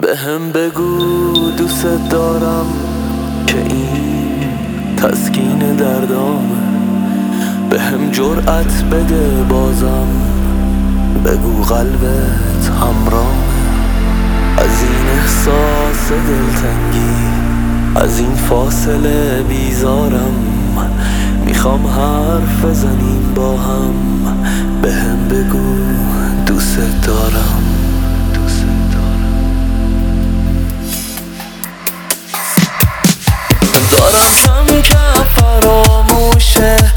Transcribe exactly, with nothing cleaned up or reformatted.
به هم بگو دوست دارم که این تسکین دردامه. به هم جرأت بده بازم، بگو قلبت همراهه. از این احساس دلتنگی، از این فاصله بیزارم. میخوام حرف بزنیم با هم، به هم بگو دوست دارم. دارم کم کم فراموشه،